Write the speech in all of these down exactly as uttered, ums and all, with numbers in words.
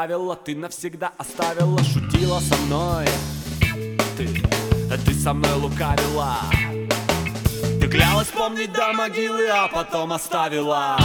оставила, ты навсегда оставила, шутила со мной. Ты, ты со мной лукавила. Ты клялась помнить до могилы, а потом оставила.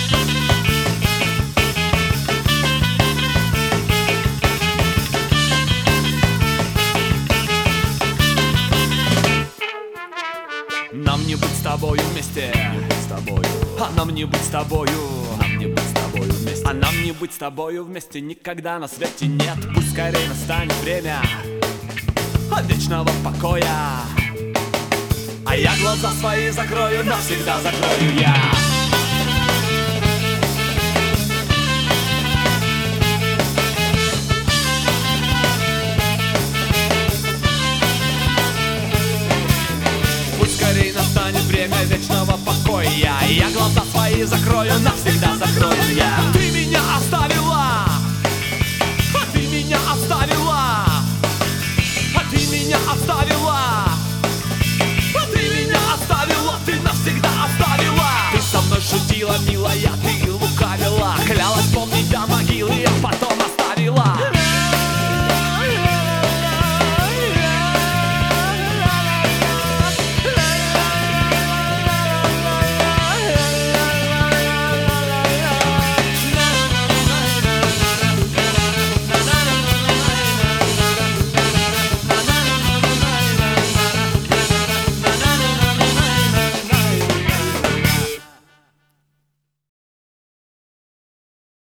Нам не быть с тобою вместе, с тобою. А нам не быть с тобою, нам не быть с тобою вместе. А нам не быть с тобою вместе никогда на свете нет. Пусть скорее настанет время вечного покоя, а я глаза свои закрою, навсегда закрою я. Пусть скорее настанет время вечного покоя, я глаза свои закрою, навсегда